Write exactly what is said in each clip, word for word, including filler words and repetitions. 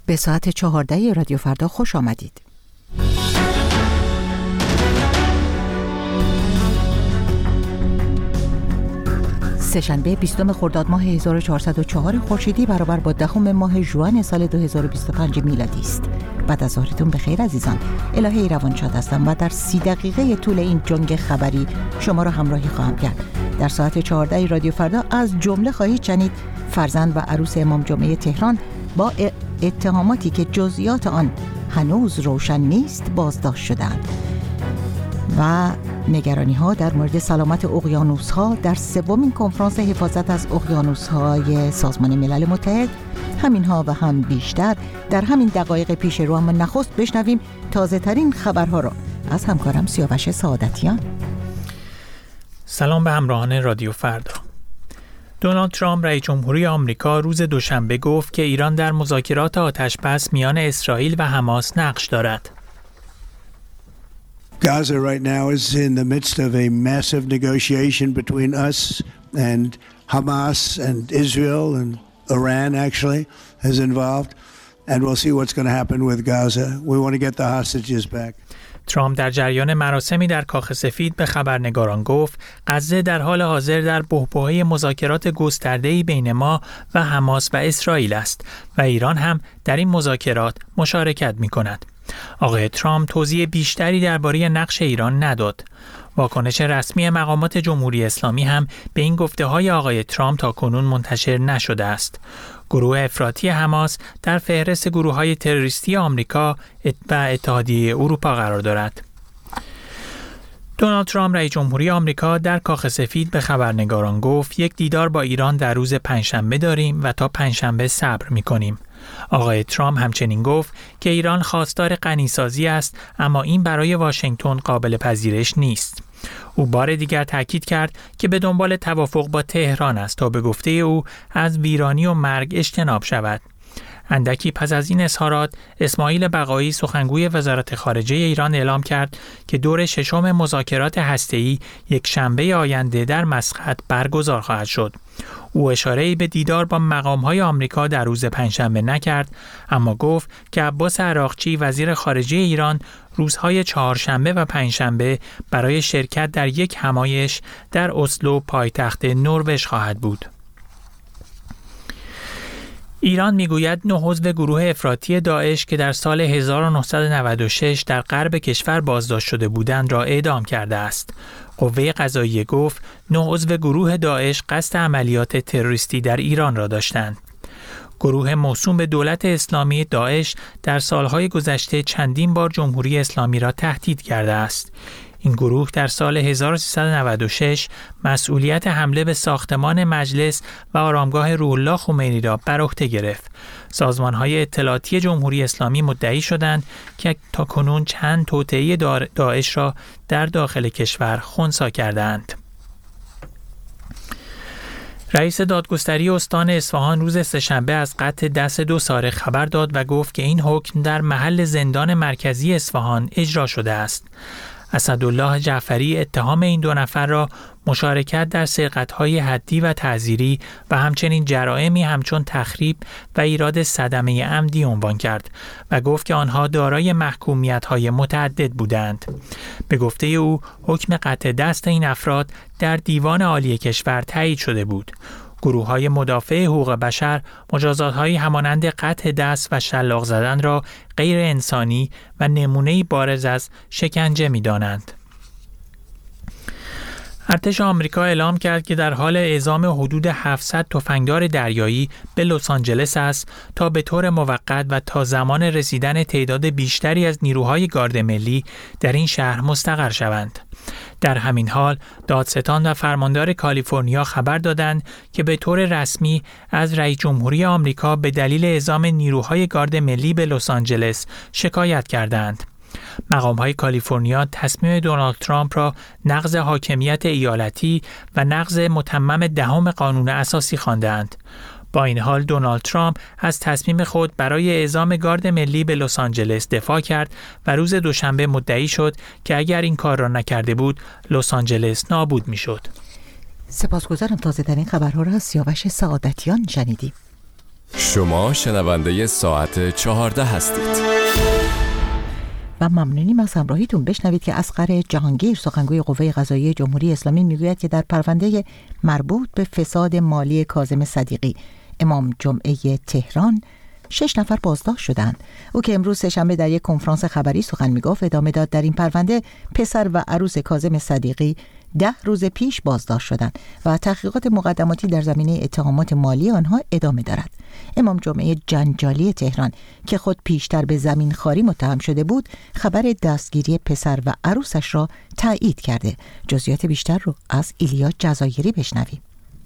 به ساعت چهارده رادیو فردا خوش آمدید. سه‌شنبه بیستم خرداد ماه هزار و چهارصد و چهار خورشیدی برابر با دهم ماه ژوئن سال دو هزار و بیست و پنج میلادی است. بعد از ظهرتون بخیر عزیزان. الهه روانشاد هستم و در سی دقیقه طول این جنگ خبری شما را همراهی خواهم کرد. در ساعت چهارده رادیو فردا از جمله خواهید شنید فرزند و عروس امام جمعه تهران با اتهاماتی که جزئیات آن هنوز روشن نیست بازداشت شدند و نگرانی ها در مورد سلامت اقیانوس ها در سومین کنفرانس حفاظت از اقیانوس های سازمان ملل متحد. همین ها و هم بیشتر در همین دقایق پیش رو، اما نخست بشنویم تازه ترین خبرها را از همکارم سیاوش سعادتیان. سلام به همراهان رادیو فردا. دونالد ترامپ رئیس جمهوری آمریکا روز دوشنبه گفت که ایران در مذاکرات آتش‌بس میان اسرائیل و حماس نقش دارد. Gaza right now is in the midst of a massive negotiation between us and Hamas and Israel and Iran actually is involved, and we'll see what's going to happen with Gaza. We want to get the hostages back. ترامپ در جریان مراسمی در کاخ سفید به خبرنگاران گفت غزه در حال حاضر در بحبوحه مذاکرات گسترده‌ای بین ما و حماس و اسرائیل است و ایران هم در این مذاکرات مشارکت می‌کند. آقای ترامپ توضیح بیشتری درباره نقش ایران نداد. واکنش رسمی مقامات جمهوری اسلامی هم به این گفته‌های آقای ترامپ تاکنون منتشر نشده است. گروه افراطی حماس در فهرست گروه‌های تروریستی آمریکا و اتحادیه اروپا قرار دارد. دونالد ترامپ رئیس جمهوری آمریکا در کاخ سفید به خبرنگاران گفت یک دیدار با ایران در روز پنجشنبه داریم و تا پنجشنبه صبر می‌کنیم. آقای ترامپ همچنین گفت که ایران خواستار غنیسازی است، اما این برای واشنگتن قابل پذیرش نیست. او بار دیگر تاکید کرد که به دنبال توافق با تهران است تا به گفته او از ویرانی و مرگ اجتناب شود. اندکی پس از این اظهارات، اسماعیل بقایی سخنگوی وزارت خارجه ایران اعلام کرد که دور ششم مذاکرات هسته‌ای یک شنبه آینده در مسقط برگزار خواهد شد. او اشاره‌ای به دیدار با مقام‌های آمریکا در روز پنجشنبه نکرد، اما گفت که عباس عراقچی وزیر خارجه ایران روزهای چهارشنبه و پنجشنبه برای شرکت در یک همایش در اسلو پایتخت نروژ خواهد بود. ایران میگوید نه عضو گروه افراطی داعش که در سال هزار و نهصد و نود و شش در غرب کشور بازداشت شده بودند را اعدام کرده است. قوه قضاییه گفت نه عضو گروه داعش قصد عملیات تروریستی در ایران را داشتند. گروه موسوم به دولت اسلامی داعش در سالهای گذشته چندین بار جمهوری اسلامی را تهدید کرده است. این گروه در سال هزار و سیصد و نود و شش مسئولیت حمله به ساختمان مجلس و آرامگاه روح الله خمینی را بر عهده گرفت. سازمان‌های اطلاعاتی جمهوری اسلامی مدعی شدند که تاکنون چند توطئه داعش را در داخل کشور خنثی کردند. رئیس دادگستری استان اصفهان روز سه‌شنبه از قطع دست دو سارق خبر داد و گفت که این حکم در محل زندان مرکزی اصفهان اجرا شده است. اسدالله جعفری اتهام این دو نفر را مشارکت در سرقت‌های حدی و تعزیری و همچنین جرائمی همچون تخریب و ایراد صدمه عمدی عنوان کرد و گفت که آنها دارای محکومیت‌های متعدد بودند. به گفته او حکم قطع دست این افراد در دیوان عالی کشور تایید شده بود. گروه‌های مدافع حقوق بشر مجازات‌هایی همانند قطع دست و شلاق زدن را غیر انسانی و نمونه‌ای بارز از شکنجه می‌دانند. ارتش آمریکا اعلام کرد که در حال اعزام حدود هفتصد تفنگدار دریایی به لس آنجلس است تا به طور موقت و تا زمان رسیدن تعداد بیشتری از نیروهای گارد ملی در این شهر مستقر شوند. در همین حال دادستان و فرماندار کالیفرنیا خبر دادند که به طور رسمی از رئیس جمهوری آمریکا به دلیل اعزام نیروهای گارد ملی به لس آنجلس شکایت کردند. مقام‌های کالیفرنیا تصمیم دونالد ترامپ را نقض حاکمیت ایالتی و نقض متمم دهم قانون اساسی خواندند. با این حال دونالد ترامپ از تصمیم خود برای اعزام گارد ملی به لس آنجلس دفاع کرد و روز دوشنبه مدعی شد که اگر این کار را نکرده بود لس آنجلس نابود می‌شد. سپاسگزارم. تازه‌ترین خبرها را از سیاوش سعادتیان شنیدیم. شما شنونده ساعت چهارده هستید و ممنونیم از همراهیتون. بشنوید که اصغر جهانگیر سخنگوی قوه قضاییه جمهوری اسلامی میگوید که در پرونده مربوط به فساد مالی کاظم صدیقی امام جمعه تهران شش نفر بازداشت شدند. او که امروز سه‌شنبه در یک کنفرانس خبری سخن میگفت ادامه داد در این پرونده پسر و عروس کاظم صدیقی ده روز پیش بازداشت شدند و تحقیقات مقدماتی در زمینه اتهامات مالی آنها ادامه دارد. امام جمعه جنجالی تهران که خود پیشتر به زمین خواری متهم شده بود خبر دستگیری پسر و عروسش را تایید کرده. جزئیات بیشتر رو از ایلیا جزایری بشنویم.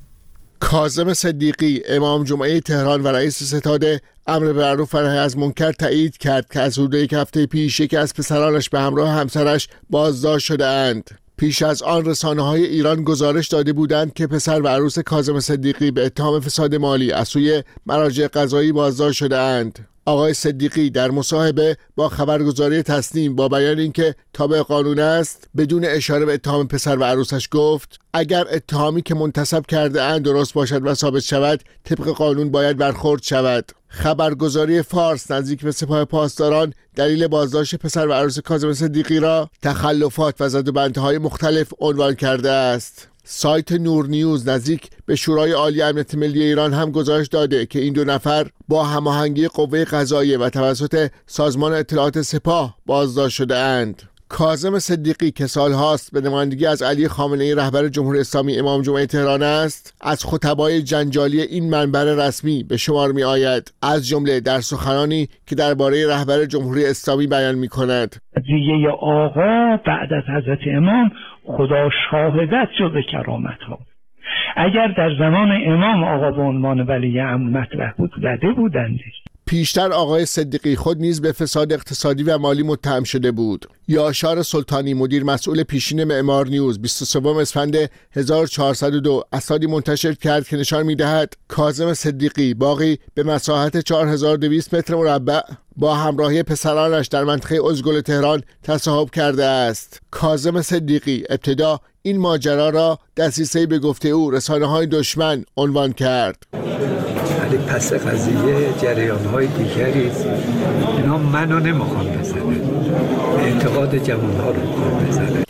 کاظم صدیقی امام جمعه تهران و رئیس ستاد امر بالمعروف و نهی از منکر تایید کرد که از حدود یک هفته پیش یکی از پسرانش به همراه همسرش بازداشت شده اند. پیش از آن رسانه‌های ایران گزارش داده بودند که پسر و عروس کاظم صدیقی به اتهام فساد مالی از سوی مراجع قضایی بازداشت شده اند. آقای صدیقی در مصاحبه با خبرگزاری تسنیم با بیان اینکه تابع قانون است بدون اشاره به اتهام پسر و عروسش گفت اگر اتهامی که منتسب کرده اند درست باشد و ثابت شود طبق قانون باید برخورد شود. خبرگزاری فارس نزدیک به سپاه پاسداران دلیل بازداشت پسر و عروس کاظم صدیقی را تخلفات و زدوبندهای مختلف عنوان کرده است. سایت نور نیوز نزدیک به شورای عالی امنیت ملی ایران هم گزارش داده که این دو نفر با هماهنگی قوه قضاییه و توسط سازمان اطلاعات سپاه بازداشت شده اند. کاظم صدیقی که سالهاست به نمایندگی از علی خامنه‌ای رهبر جمهوری اسلامی امام جمعه تهران است، از خطبای جنجالی این منبر رسمی به شمار می آید، از جمله در سخنانی که درباره رهبر جمهوری اسلامی بیان می کند. قضیه آقا بعد از حضرت امام خدا شاهدت جز کرامت ها. اگر در زمان امام آقا به عنوان ولی امر مطرح بود زده بودندش. پیشتر آقای صدیقی خود نیز به فساد اقتصادی و مالی متهم شده بود. یاشار سلطانی مدیر مسئول پیشین معمار نیوز بیست و سوم اسفند هزار و چهارصد و دو اسنادی منتشر کرد که نشان می‌دهد کاظم صدیقی باغی به مساحت چهار هزار و دویست متر مربع با همراهی پسرانش در منطقه ازگل تهران تصاحب کرده است. کاظم صدیقی ابتدا این ماجرا را دسیسه‌ای به گفته او رسانه‌های دشمن عنوان کرد. ولی پس قضیه جریان‌های دیگری اینا منو نمیخوام بزنن، اعتقاد جوان‌ها رو میخوام بزنن.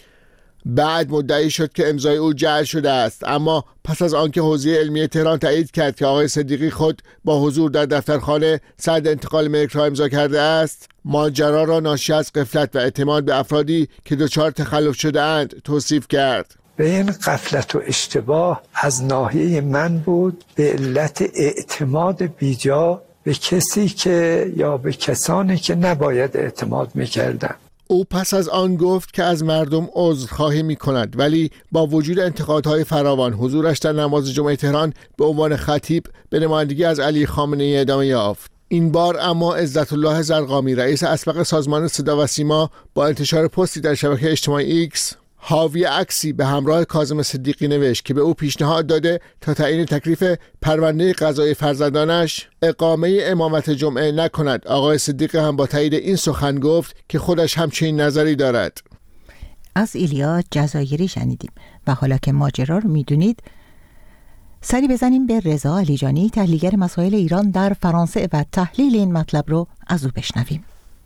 بعد مدعی شد که امضای او جعل شده است، اما پس از آنکه حوزه علمی تهران تایید کرد که آقای صدیقی خود با حضور در دفترخانه سند انتقال ملک را امضا کرده است، ماجرا را ناشی از غفلت و اعتماد به افرادی که دچار تخلف شده اند توصیف کرد. به این غفلت و اشتباه از ناحیه من بود به علت اعتماد بیجا به کسی که یا به کسانی که نباید اعتماد میکردن. او پس از آن گفت که از مردم عذرخواهی می کند، ولی با وجود انتقادهای فراوان حضورش در نماز جمعه تهران به عنوان خطیب به نمایندگی از علی خامنه‌ای ادامه یافت. این بار اما عزت الله زرقامی رئیس اسبق سازمان صدا و سیما با انتشار پستی در شبکه اجتماعی ایکس حاوی عکسی به همراه کاظم صدیقی نوشت که به او پیشنهاد داده تا تعیین تکلیف پرونده قضایی فرزندانش اقامه امامت جمعه نکند. آقای صدیقی هم با تایید این سخن گفت که خودش همچین نظری دارد. از ایلیا جزایری شنیدیم و حالا که ماجرا رو میدونید سری بزنیم به رضا علیجانی، تحلیلگر مسائل ایران در فرانسه و تحلیل این مطلب رو از او بشنویم.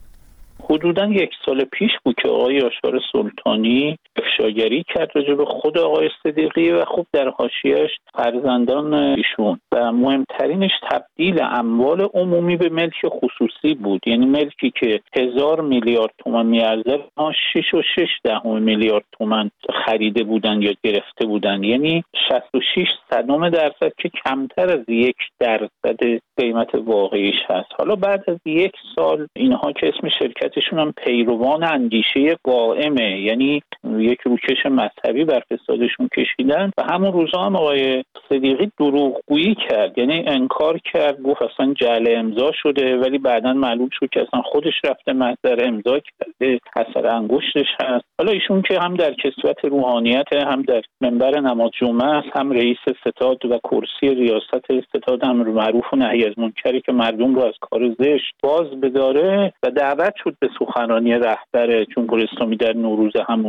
حدوداً یک سال پیش بود که آقای یاشار سلطانی افشاگری کرد راجع به خود آقای صدیقی و خب در حاشیه‌اش فرزندان ایشون و مهمترینش تبدیل اموال عمومی به ملک خصوصی بود. یعنی ملکی که هزار میلیارد تومان میارزه ها شش و شش دهم میلیارد تومان خریده بودن یا گرفته بودن، یعنی شصت و شش صدم درصد که کمتر از یک درصد قیمت واقعیش هست. حالا بعد از یک سال اینها که اسم شرکتشون هم پیروان اندیشه قائمه، یعنی یک روکش مذهبی بر فسادشون کشیدن و همون روزا هم آقای صدیقی دروغگویی کرد، یعنی انکار کرد، گفت اصلا جعل امضا شده، ولی بعداً معلوم شد که اصلا خودش رفته محضر امضا کرده، اثر انگشتش هست. حالا ایشون که هم در کسوت روحانیت، هم در منبر نماز جمعه است، هم رئیس ستاد و کرسی ریاست ستاد امر معروف و نهی از منکری که مردم رو از کار زشت باز بداره و دعوت شد به سخنرانی رهبر جمهوری اسلامی در نوروز همون سال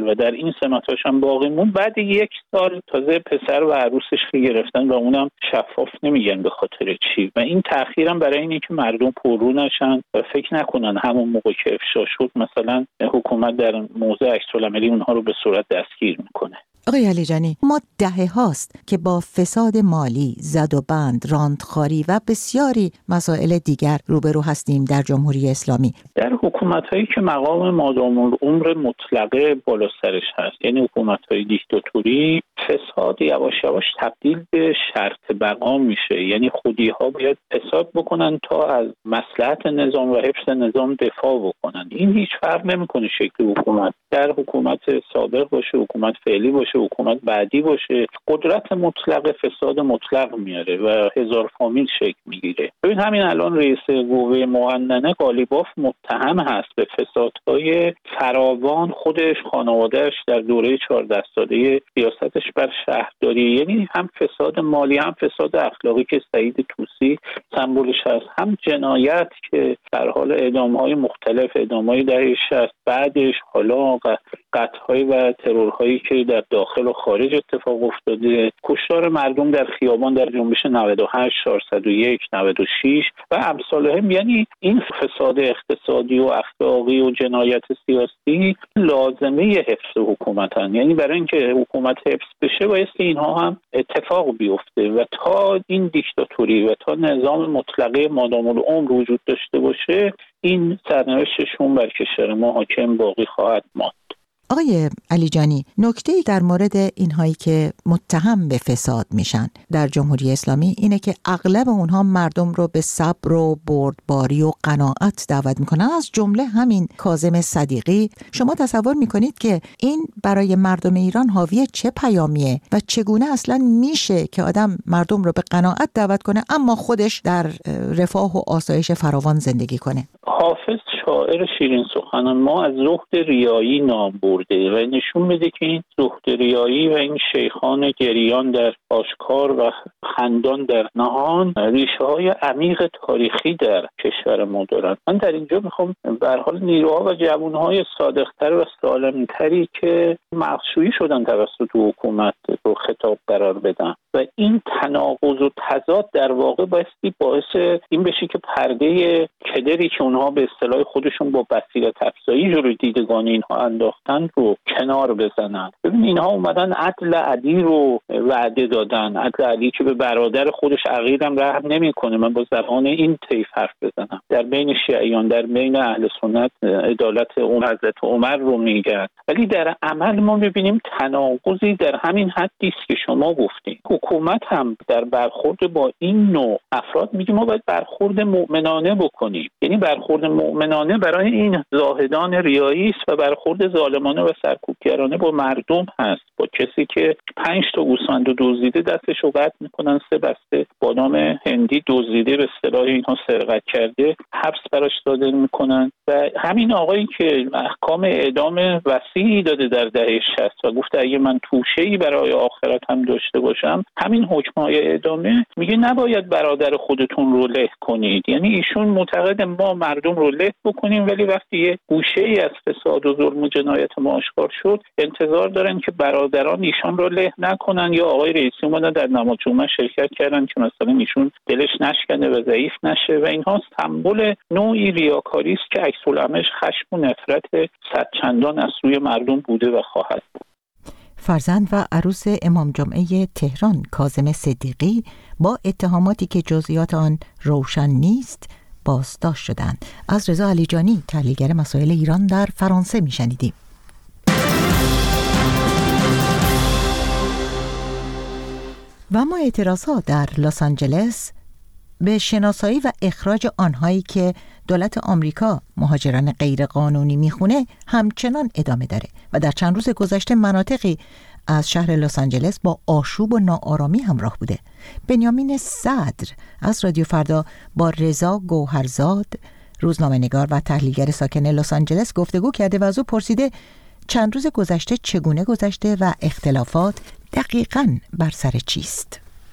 سال و در این سمتاش هم باقی موند. بعد یک سال تازه پسر و عروسش که گرفتن و اونم شفاف نمیگن به خاطر چی. و این تأخیرم برای اینه که مردم پررو نشن و فکر نکنن همون موقع که افشا شد مثلا حکومت در موضع عکس‌العملی اونها رو به صورت دستگیر میکنه. آقای علیجانی، ما دهه هاست که با فساد مالی، زد و بند، راندخواری و بسیاری مسائل دیگر روبرو هستیم در جمهوری اسلامی. در حکومت‌هایی که مقام مادام العمر مطلقه بالا سرش هست، یعنی حکومت‌های دیکتاتوری، فساد یواش یواش تبدیل به شرط بقا میشه. یعنی خودی‌ها باید فساد بکنن تا از مصلحت نظام و حفظ نظام دفاع بکنن. این هیچ فرق نمی‌کنه شکل حکومت، در حکومت سابق باشه، حکومت فعلی باشه، حکومت بعدی باشه، قدرت مطلق فساد مطلق میاره و هزار فامیل شکل میگیره. ببین همین الان رئیس قوه مقننه قالیباف متهم هست به فسادهای فراوان، خودش، خانواده‌اش در دوره چهارده ساله سیاستش بر شهرداری، یعنی هم فساد مالی هم فساد اخلاقی که سعید طوسی سمبولش هست، هم جنایت که در حال اعدام‌های مختلف، اعدام‌های دهه شصت، بعدش حالا قتل‌های و ترورهایی که در داخل و خارج اتفاق افتاده، کشتار مردم در خیابان در جنبش نود و هشت، چهارصد و یک، نود و شش و امثالهم. یعنی این فساد اقتصادی و اخلاقی و جنایت سیاسی لازمه حفظ حکومتن. یعنی برای اینکه حکومت حفظ بشه باید اینها هم اتفاق بیفته و تا این دیکتاتوری و تا نظام مطلقه مادام العمر وجود داشته باشه این سرنوشتشون بر کشور ما حاکم باقی خواهد ماند. آقای علیجانی، نکته‌ای در مورد اینهایی که متهم به فساد میشن در جمهوری اسلامی اینه که اغلب اونها مردم رو به صبر و بردباری و قناعت دعوت میکنن، از جمله همین کاظم صدیقی. شما تصور میکنید که این برای مردم ایران حاوی چه پیامیه و چگونه اصلا میشه که آدم مردم رو به قناعت دعوت کنه اما خودش در رفاه و آسایش فراوان زندگی کنه؟ حافظ شاعر شیرین سخن ما از زهد ریایی نام برده و نشون میده که این زهد ریایی و این شیخان گریان در آشکار و خندان در نهان ریشه های عمیق تاریخی در کشور ما دارن. من در اینجا میخوام به هر حال نیروها و جوانهای صادقتر و سالمتری که مغشویی شدن توسط حکومت رو خطاب قرار بدم و این تناقض و تضاد در واقع بایستی باعث این بشه که پرده کدری که اونها به اصطلاح خودشون با بصیرت افزایی جلوی دیدگان اینها انداختن رو کنار بزنن. ببین اینها اومدن عدل عدی رو وعده دادن، عدل عدی که به برادر خودش عقیدم رحم نمیکنه. من با زبان این طیف حرف بزنم، در بین شیعیان، در بین اهل سنت عدالت اون حضرت عمر رو میگن، ولی در عمل ما میبینیم تناقضی در همین حدی است که شما گفتین. حکومت هم در برخورد با این نوع افراد میگه ما باید برخورد مؤمنانه بکنیم، یعنی برخورد مؤمنانه برای این زاهدان ریایی است و برخورد ظالمانه و سرکوبگرانه با مردم هست. با کسی که پنج تا گوسفند دزدیده دستش رو قطع میکنن، سه بسته بادام هندی دزدیده به اصطلاح اینها سرقت کرده حبس براش داده میکنن. و همین آقایی که احکام اعدام وسیعی داده در دهه شصت و گفته اگه من توشه‌ای برای آخرت هم داشته باشم، همین حکم‌های اعدامه میگه نباید برادر خودتون رو له کنید. یعنی ایشون معتقد ما مردم رو له بکنیم، ولی وقتی یه گوشه‌ای از فساد و ظلم و جنایت ما آشکار شد انتظار دارن که برادران ایشان رو له نکنن. یا آقای رئیسی اومدن در نماز جمعه شرکت کردن که مثلا ایشون دلش نشکنه و ضعیف نشه و اینها سمبل نوعی ریاکاری است که عکس‌العملش خشم و نفرت صد چندان از سوی مردم بوده و خواهد بود. فرزند و عروس امام جمعه تهران کاظم صدیقی با اتهاماتی که جزئیات آن روشن نیست بازداشت شدند. از رضا علیجانی، تحلیلگر مسائل ایران در فرانسه میشنیدیم. و اما اعتراضات در لس آنجلس به شناسایی و اخراج آنهایی که دولت آمریکا مهاجران غیرقانونی میخونه همچنان ادامه داره و در چند روز گذشته مناطقی از شهر لس آنجلس با آشوب و ناآرامی همراه بوده. بنیامین صدر از رادیو فردا با رضا گوهرزاد، روزنامه‌نگار و تحلیلگر ساکن لس آنجلس گفتگو کرده و از او پرسیده چند روز گذشته چگونه گذشته و اختلافات دقیقاً بر سر چیست؟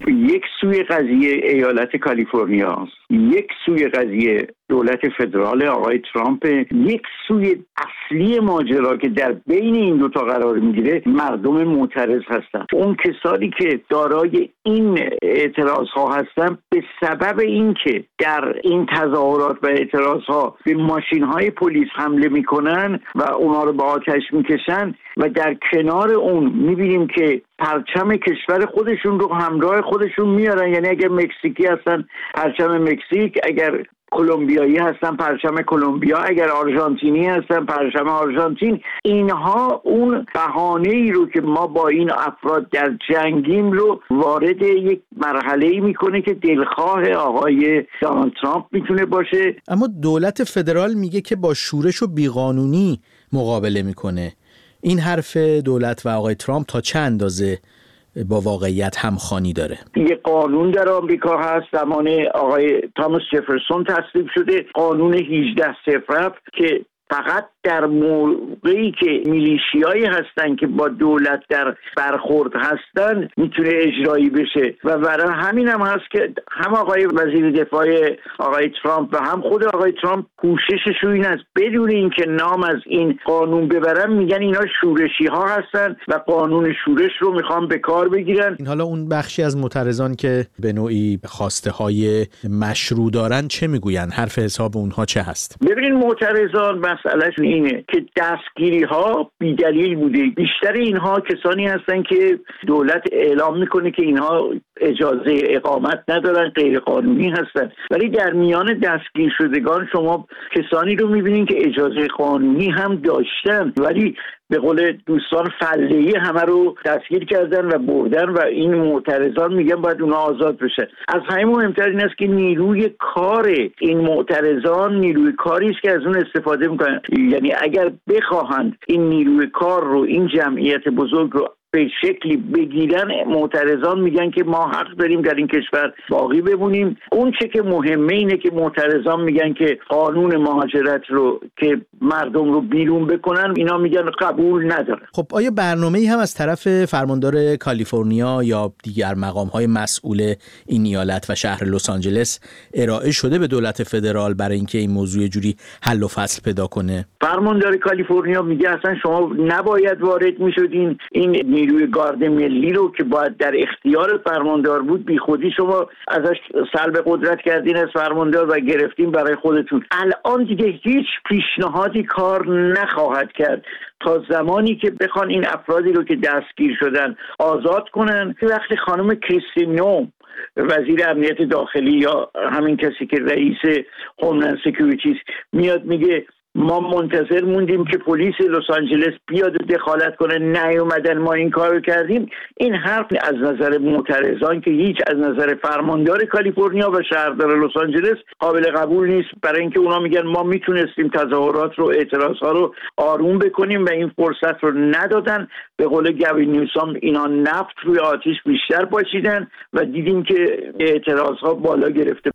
یک سوی قضیه ایالت کالیفرنیا است، یک سوی قضیه دولت فدرال آقای ترامپ، یک سوی اصلی ماجرا که در بین این دوتا قرار میگیره مردم معترض هستن. اون کسانی که دارای این اعتراض ها هستن به سبب اینکه در این تظاهرات و اعتراض ها به ماشین های پلیس حمله میکنن و اونا رو به آتش میکشن و در کنار اون میبینیم که پرچم کشور خودشون رو همراه خودشون میارن، یعنی اگر مکزیکی هستن پرچم مکزیک، اگر کلمبیایی هستن پرچم کلمبیا، اگر آرژانتینی هستن پرچم آرژانتین. اینها اون بهانه‌ای رو که ما با این افراد در جنگیم رو وارد یک مرحله‌ای میکنه که دلخواه آقای دونالد ترامپ میتونه باشه. اما دولت فدرال میگه که با شورش و بیقانونی مقابله میکنه. این حرف دولت و آقای ترامپ تا چه اندازه با واقعیت همخوانی داره؟ یه قانون در آمریکا هست، زمان آقای تاماس جفرسون تصویب شده، قانون هجده صفر هفت که فقط در موقعی که میلیشیایی هستن که با دولت در برخورد هستن میتونه اجرایی بشه و برای همین هم هست که هم آقای وزیر دفاع آقای ترامپ و هم خود آقای ترامپ کوشششون این است بدون اینکه نام از این قانون ببرن میگن اینا شورشی ها هستن و قانون شورش رو میخوان به کار بگیرن. این حالا اون بخشی از معترضان که به نوعی خواسته های مشروع دارن چه میگوین؟ حرف حساب اونها چه هست؟ ببینید معترضان مسئلهش اینه که دستگیری ها بی‌دلیل بوده. بیشتر اینها کسانی هستن که دولت اعلام میکنه که اینها اجازه اقامت ندارن، غیر قانونی هستن، ولی در میان دستگیر شدگان شما کسانی رو میبینین که اجازه قانونی هم داشتن ولی به قول دوستان فله‌ای همه رو دستگیر کردن و بردن و این معترضان میگن باید اونا آزاد بشه. از همه مهمتر این است که نیروی کار این معترضان نیروی کاری است که از اون استفاده میکنن. یعنی اگر بخواهند این نیروی کار رو، این جمعیت بزرگ رو به شکلی بگیرن، معترضان میگن که ما حق داریم در این کشور باقی بمونیم. اون چه که مهمه اینه که معترضان میگن که قانون مهاجرت رو که مردم رو بیرون بکنن اینا میگن قبول ندارن. خب آیا برنامه‌ای هم از طرف فرماندار کالیفرنیا یا دیگر مقام‌های مسئول این ایالت و شهر لس آنجلس ارائه شده به دولت فدرال برای اینکه این موضوع جوری حل و فصل پیدا کنه؟ فرماندار کالیفرنیا میگه اصلا شما نباید وارد میشدین، این نیروی گارد ملی رو که باید در اختیار فرماندار بود بی خودی شما ازش سلب قدرت کردین از فرماندار و گرفتین برای خودتون. الان دیگه هیچ پیشنهادی کار نخواهد کرد تا زمانی که بخوان این افرادی رو که دستگیر شدن آزاد کنن. وقتی خانم کریستی نوم وزیر امنیت داخلی یا همین کسی که رئیس هوملند سکیوریتی میاد میگه ما منتظر موندیم که پلیس لس آنجلس بیاد و دخالت کنه، نیومدن ما این کارو کردیم، این حرف از نظر معترضان که هیچ از نظر فرماندار کالیفرنیا و شهردار لس آنجلس قابل قبول نیست، برای اینکه اونا میگن ما میتونستیم تظاهرات رو، اعتراضها رو آروم بکنیم و این فرصت رو ندادن. به قول گوین نیوسام اینا نفت روی آتش بیشتر پاشیدن و دیدیم که اعتراضها بالا گرفته.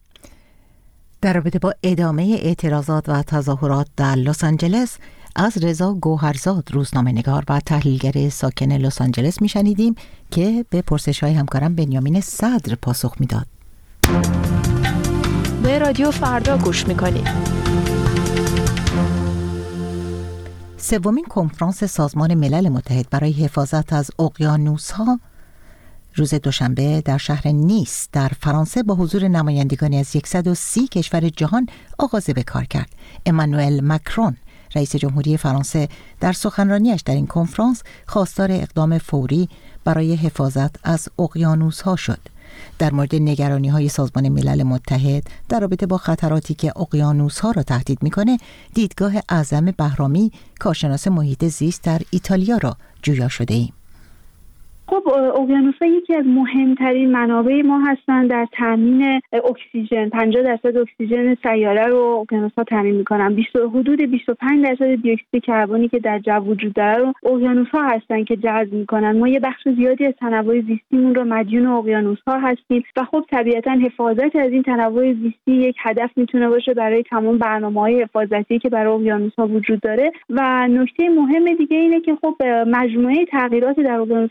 در رابطه با ادامه اعتراضات و تظاهرات در لس آنجلس از رضا گوهرزاد روزنامه‌نگار و تحلیلگر ساکن لس آنجلس میشنیدیم که به پرسش‌های همکارم بنیامین صدر پاسخ میداد. به رادیو فردا گوش میکنید. سومین کنفرانس سازمان ملل متحد برای حفاظت از اقیانوس‌ها روز دوشنبه در شهر نیس در فرانسه با حضور نمایندگانی از صد و سی کشور جهان آغاز به کار کرد. امانوئل مکرون رئیس جمهوری فرانسه در سخنرانیش در این کنفرانس خواستار اقدام فوری برای حفاظت از اقیانوس‌ها شد. در مورد نگرانی‌های سازمان ملل متحد در رابطه با خطراتی که اقیانوس‌ها را تهدید می‌کنه، دیدگاه اعظم بهرامی، کارشناس محیط زیست در ایتالیا را جویا شده ایم. خب اقیانوس‌ها یکی از مهمترین منابع ما هستند در تامین اکسیژن. پنجاه درصد اکسیژن سیاره رو اقیانوس‌ها تامین می‌کنن. حدود بیست و پنج درصد دی اکسید کربنی که در جو وجود داره رو اقیانوس‌ها هستن که جذب می‌کنن. ما یه بخش زیادی از تنوع زیستیمون رو مدیون اقیانوس‌ها هستیم و خب طبیعتاً حفاظت از این تنوع زیستی یک هدف میتونه باشه برای تمام برنامه‌های حفاظتی که برای اقیانوس‌ها وجود داره. و نکته مهم دیگه اینه که خب مجموعه تغییرات در اقیانوس‌ها مثل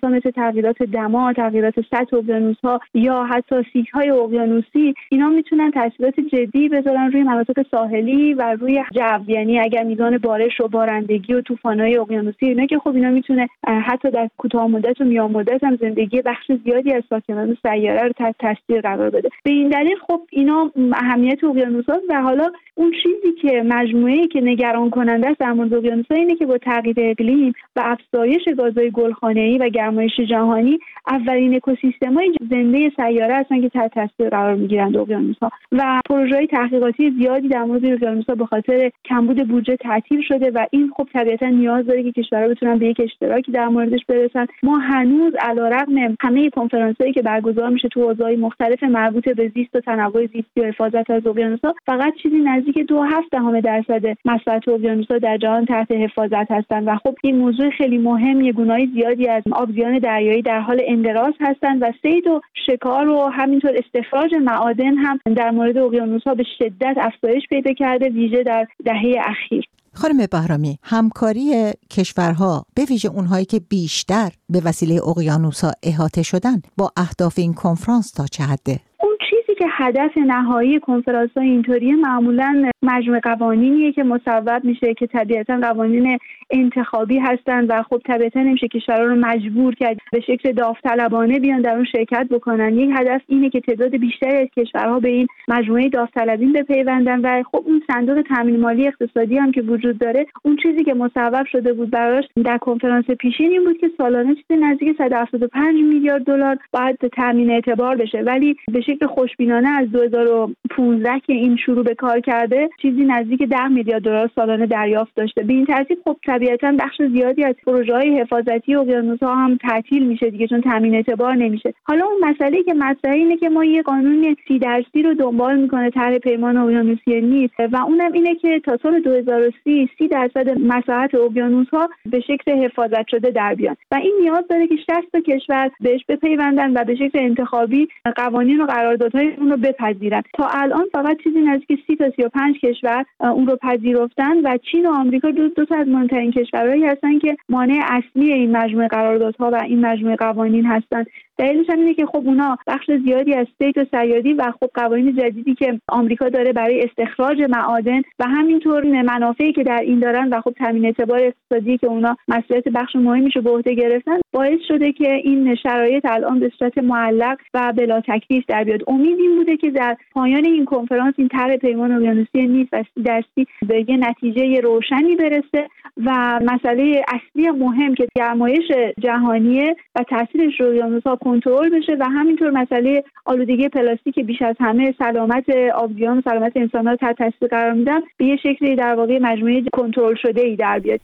تغییرات دما، تغییرات سطح اقیانوس‌ها یا حتی سیک‌های اقیانوسی، اینا میتونن تاثیرات جدی بذارن روی مناطق ساحلی و روی جو. یعنی اگر میزان بارش و بارندگی و طوفان‌های اقیانوسی اینا که خب اینا میتونه حتی در کوتاه مدت و میان مدت هم زندگی بخش زیادی از ساکنان سیاره رو تحت تاثیر قرار بده. به این دلیل خب اینا اهمیت اقیانوس‌ها و حالا اون چیزی که مجموعه‌ای که نگران کننده است در مورد اقیانوس‌ها اینه که با تغییر اقلیم و افزایش گازهای گلخانه‌ای و گرمایش جهانی اولین اکوسیستم‌های زنده سیاره هستن که تحت تاثیر قرار می‌گیرند اقیانوس‌ها و پروژه‌های تحقیقاتی زیادی در مورد اقیانوس‌ها به خاطر کمبود بودجه تعطیل شده و این خب طبیعتاً نیاز داره که کشورها بتونن به یک اشتراکی در موردش برسن. ما هنوز علیرغم همه کنفرانس‌هایی که برگزار میشه تو حوزه‌های مختلف مربوط به زیست و تنوع زیستی و حفاظت از اقیانوس‌ها، فقط چیزی نزدیک دو هفت دهم درصد مساحت اقیانوس‌ها در جهان تحت حفاظت هستند و خب این موضوع خیلی مهم. یه گونه‌های زیادی از آبزیان دریایی در حال انقراض هستند و صید و شکار و همینطور استخراج معادن هم در مورد اقیانوس‌ها به شدت افزایش پیدا کرده، ویژه در دهه اخیر. خانم بهرامی، همکاری کشورها به ویژه اونهایی که بیشتر به وسیله اقیانوس‌ها احاطه شدن با اهداف این کنفرانس تا چه حده؟ اون چیزی که هدف نهایی کنفرانس‌های اینطوریه معمولاً مجموعه قوانینیه که مصوب میشه که طبیعتاً قوانین انتخابی هستن و خب طبیعتاً نمیشه کشورها رو مجبور کرد به شکل داوطلبانه بیان در اون شرکت بکنن. یک هدف اینه که تعداد بیشتری از کشورها به این مجموعه داوطلبین بپیوندن و خب اون صندوق تامین مالی اقتصادی هم که وجود داره، اون چیزی که مصوب شده بود براش در کنفرانس پیشین این بود که سالانه چیزی نزدیک صد و هفتاد و پنج میلیارد دلار باید تامین اعتبار بشه، ولی به شکل خوشبینانه از دو هزار و پانزده که این شروع به کار کرده چیزی نزدیک ده میلیارد دلار سالانه دریافت داشته. به این ترتیب خب طبیعتاً بخش زیادی از پروژه‌های حفاظتی اقیانوس‌ها هم تعطیل میشه دیگه، چون تامین اعتبار نمیشه. حالا اون مسئله که مطرحه اینه که ما یه قانون سی درصدی رو دنبال میکنه طرح پیمان اقیانوسی نیست و اونم اینه که تا سال دو هزار و سی سی درصد مساحت اقیانوس‌ها به شکل حفاظت شده در بیان و این نیاز داره که شصت تا کشور بهش بپیوندن و به شکل انتخابی قوانین و قراردادهای اون رو بپذیرن. تا الان فقط چیزی نزدیک سی تا سی و پنج کشور اون رو پذیرفتن و چین و آمریکا دو, دو تا از مهمترین کشورهایی هستن که مانع اصلی این مجموعه قراردادها و این مجموعه قوانین هستن. دلیلش اینه که خب اونا بخش زیادی از صید و صیادی و خب قوانین جدیدی که آمریکا داره برای استخراج معادن و همینطور منافعی که در این دارن و خب تامین اعتبار اقتصادی که اونا مسئولیت بخش مهمیش رو به عهده گرفتن باعث شده که این شرایط الان به صورت معلق و بلا تکلیف در بیاد. امید این بوده که در پایان این کنفرانس این طرح پیمان اقیانوسی نیست و سی درصدی به یه نتیجه روشنی برسه و مسئله اصلی مهم که گرمایش جهانیه و تاثیرش روی اقیانوس‌ها کنترل بشه و همینطور مسئله آلودگی پلاستیک که بیش از همه سلامت آبزیان و سلامت انسان‌ها تحت تاثیر قرار میدن به یه شکلی در واقع مجموعه کنترل شده‌ای در بیاد.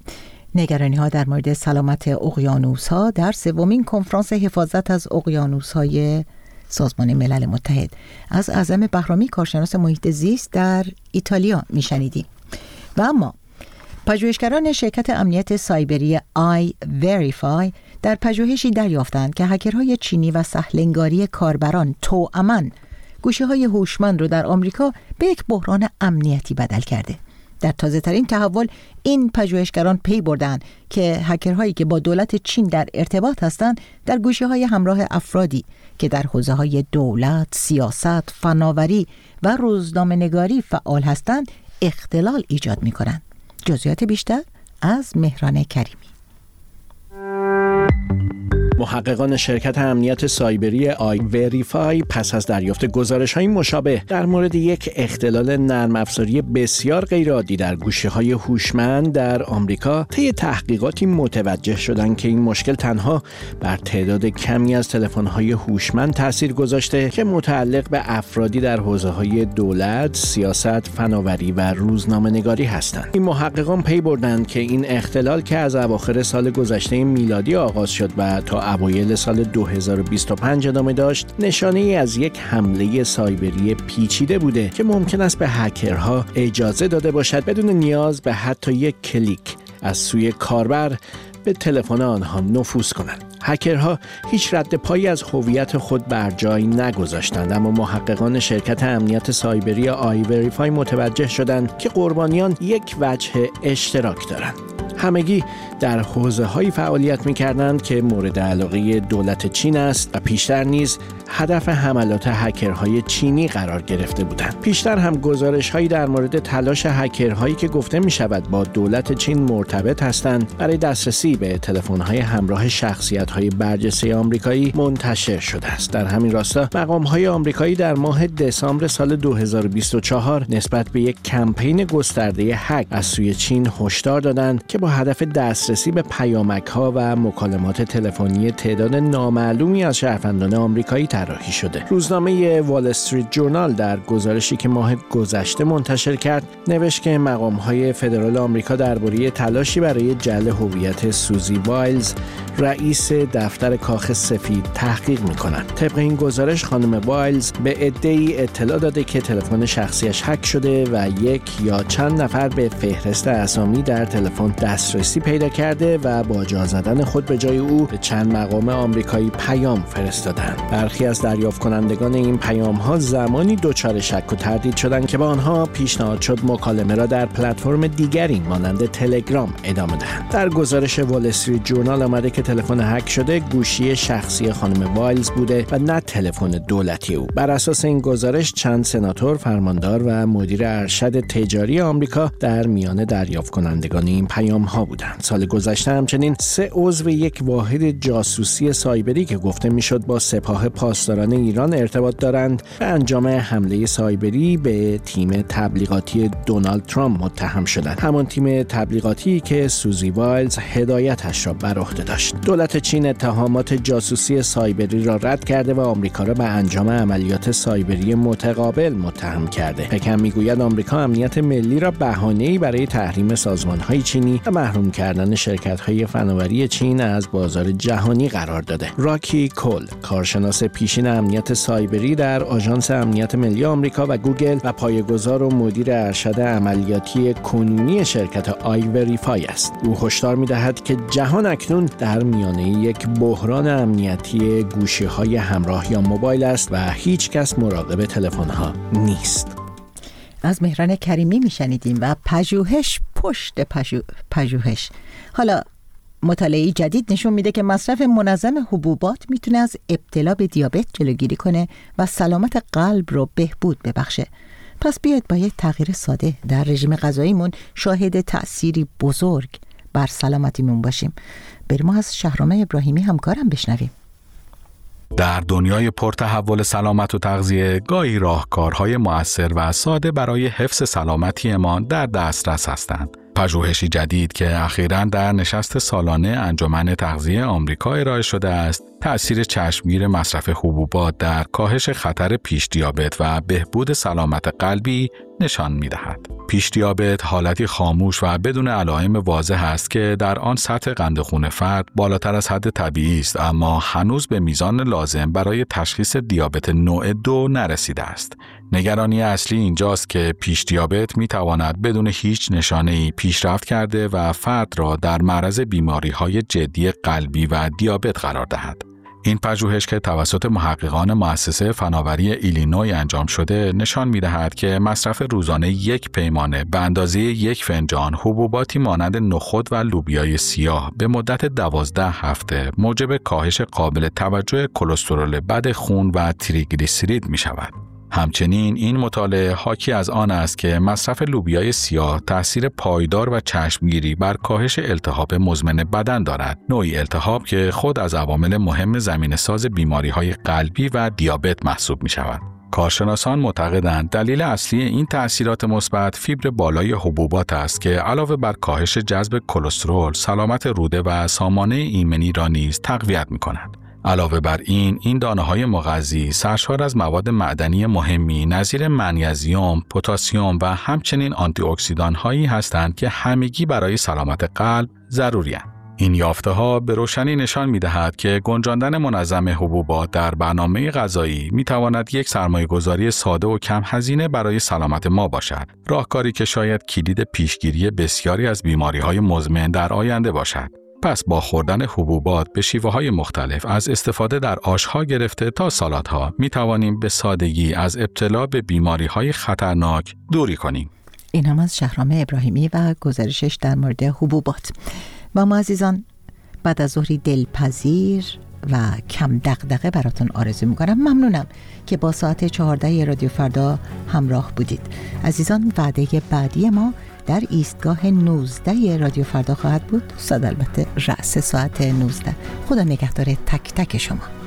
نگرانی‌ها در مورد سلامت اقیانوس‌ها در سومین کنفرانس حفاظت از اقیانوس‌های سازمان ملل متحد از اعظم بهرامی، کارشناس محیط زیست در ایتالیا میشنیدیم. و اما پژوهشگران شرکت امنیت سایبری آی وریفای در پژوهشی دریافتند که هکرهای چینی و سهلنگاری کاربران توأماً گوشی‌های هوشمند رو در آمریکا به یک بحران امنیتی بدل کرده. در تازه‌ترین تحول این پژوهشگران پی بردند که هکرهایی که با دولت چین در ارتباط هستند در گوشی‌های همراه افرادی که در حوزه‌های دولت، سیاست، فناوری و روزنامه‌نگاری فعال هستند اختلال ایجاد می‌کنند. جزئیات بیشتر از مهران کریمی. محققان شرکت امنیت سایبری آی وریفای پس از دریافت گزارش‌های مشابه در مورد یک اختلال نرم افزاری بسیار غیرعادی در گوشی‌های هوشمند در آمریکا طی تحقیقاتی متوجه شدند که این مشکل تنها بر تعداد کمی از تلفن‌های هوشمند تأثیر گذاشته که متعلق به افرادی در حوزه‌های دولت، سیاست، فناوری و روزنامه‌نگاری هستند. این محققان پی بردند که این اختلال که از اواخر سال گذشته میلادی آغاز شد و تا اوایل سال دو هزار و بیست و پنج ادامه داشت، نشانه ای از یک حمله سایبری پیچیده بوده که ممکن است به هکرها اجازه داده باشد بدون نیاز به حتی یک کلیک از سوی کاربر به تلفن آنها نفوذ کنند. هکرها هیچ رد پایی از هویت خود بر جای نگذاشتند، اما محققان شرکت امنیت سایبری آی وریفای متوجه شدند که قربانیان یک وجه اشتراک دارند. همگی در حوزه‌های فعالیت می‌کردند که مورد علاقه دولت چین است و پیشتر نیز هدف حملات هکرهای چینی قرار گرفته بودند. پیشتر هم گزارش‌هایی در مورد تلاش هکرهایی که گفته می‌شود با دولت چین مرتبط هستند برای دسترسی به تلفن‌های همراه شخصیت‌های برجسته آمریکایی منتشر شده است. در همین راستا مقام‌های آمریکایی در ماه دسامبر سال دو هزار و بیست و چهار نسبت به یک کمپین گسترده هک از سوی چین هشدار دادند که با هدف دسترسی به پیامک‌ها و مکالمات تلفنی تعداد نامعلومی از شهروندان آمریکایی طراحی شده. روزنامه وال استریت جورنال در گزارشی که ماه گذشته منتشر کرد نوشت که مقام‌های فدرال آمریکا درباره تلاشی برای جعل هویت سوزی وایلز رئیس دفتر کاخ سفید تحقیق می‌کنند. طبق این گزارش خانم وایلز به عده‌ای اطلاع داده که تلفن شخصیش هک شده و یک یا چند نفر به فهرست اسامی در تلفن دسترسی پیدا کرده و با جا زدن خود به جای او به چند مقام آمریکایی پیام فرستادند. برخی از دریافت کنندگان این پیام‌ها زمانی دچار شک و تردید شدند که با آنها پیشنهاد شد مکالمه را در پلتفرم دیگری مانند تلگرام ادامه دهند. در گزارش وال استریت جورنال آمده که تلفن هک شده گوشی شخصی خانم وایلز بوده و نه تلفن دولتی او. بر اساس این گزارش چند سناتور، فرماندار و مدیر ارشد تجاری آمریکا در میان دریافت کنندگان این پیام‌ها بودند. سال گذشته همچنین سه عضو یک واحد جاسوسی سایبری که گفته میشد با سپاه پاسداران ایران ارتباط دارند به انجام حمله سایبری به تیم تبلیغاتی دونالد ترامپ متهم شدند. همان تیم تبلیغاتی که سوزی وایلز هدایتش را بر عهده داشت. دولت چین اتهامات جاسوسی سایبری را رد کرده و آمریکا را به انجام عملیات سایبری متقابل متهم کرده. پکن میگوید آمریکا امنیت ملی را بهانه‌ای برای تحریم سازمان‌های چینی و محروم کردن شرکت‌های فناوری چین از بازار جهانی قرار داده. راکی کول، کارشناس پیشین امنیت سایبری در آژانس امنیت ملی آمریکا و گوگل و پایه‌گذار و مدیر ارشد عملیاتی کنونی شرکت آی وریفای است. او هشدار می‌دهد که جهان اکنون در میانه یک بحران امنیتی گوشی‌های همراه یا موبایل است و هیچ کس مراقب تلفن‌ها نیست. از مهران کریمی میشنیدیم و پژوهش پشت پژو... پژوهش. حالا مطالعه جدید نشون میده که مصرف منظم حبوبات میتونه از ابتلا به دیابت جلوگیری کنه و سلامت قلب رو بهبود ببخشه. پس بیاید با یک تغییر ساده در رژیم غذاییمون شاهد تأثیری بزرگ بر سلامتیمون باشیم. بریم از شهرام ابراهیمی همکارم بشنویم. در دنیای پرتحول سلامت و تغذیه گاهی راهکارهای مؤثر و ساده برای حفظ سلامتیمان در دسترس هستند. پژوهشی جدید که اخیراً در نشست سالانه انجمن تغذیه آمریکا ارائه شده است، تأثیر چشمگیر مصرف حبوبات در کاهش خطر پیش دیابت و بهبود سلامت قلبی نشان می‌دهد. پیش دیابت حالتی خاموش و بدون علائم واضح است که در آن سطح قند خون فرد بالاتر از حد طبیعی است، اما هنوز به میزان لازم برای تشخیص دیابت نوع دو نرسیده است. نگرانی اصلی اینجاست که پیش دیابت می‌تواند بدون هیچ نشانه‌ای پیشرفت کرده و فرد را در معرض بیماری‌های جدی قلبی و دیابت قرار دهد. این پژوهش که توسط محققان مؤسسه فناوری ایلینوی انجام شده نشان می‌دهد که مصرف روزانه یک پیمانه به اندازه یک فنجان حبوباتی مانند نخود و لوبیای سیاه به مدت دوازده هفته موجب کاهش قابل توجه کلسترول بد خون و تریگلیسیرید می‌شود. همچنین این مطالعه حاکی از آن است که مصرف لوبیای سیاه تأثیر پایدار و چشمگیری بر کاهش التهاب مزمن بدن دارد، نوعی التهاب که خود از عوامل مهم زمینه‌ساز بیماری‌های قلبی و دیابت محسوب می‌شود. کارشناسان معتقدند دلیل اصلی این تأثیرات مثبت فیبر بالای حبوبات است که علاوه بر کاهش جذب کلسترول، سلامت روده و سامانه ایمنی را نیز تقویت می‌کند. علاوه بر این، این دانه‌های مغذی سرشار از مواد معدنی مهمی نظیر منیزیم، پتاسیم و همچنین آنتی اکسیدان‌هایی هستند که همگی برای سلامت قلب ضروری‌اند. این یافته‌ها به روشنی نشان می‌دهد که گنجاندن منظم حبوبات در برنامه غذایی می‌تواند یک سرمایه‌گذاری ساده و کم هزینه برای سلامت ما باشد. راهکاری که شاید کلید پیشگیری بسیاری از بیماری‌های مزمن در آینده باشد. پس با خوردن حبوبات به شیوه‌های مختلف از استفاده در آش‌ها گرفته تا سالادها می‌توانیم به سادگی از ابتلا به بیماری‌های خطرناک دوری کنیم. این هم از شهرام ابراهیمی و گزارشش در مورد حبوبات. و ما عزیزان بعد از ظهری دلپذیر و کم دغدغه براتون آرزو میکنم. ممنونم که با ساعت چهارده رادیو فردا همراه بودید. عزیزان وعده بعدی ما در ایستگاه نوزده رادیو فردا خواهد بود. دوستان البته رأس ساعت نوزده. خدا نگهدار تک تک شما.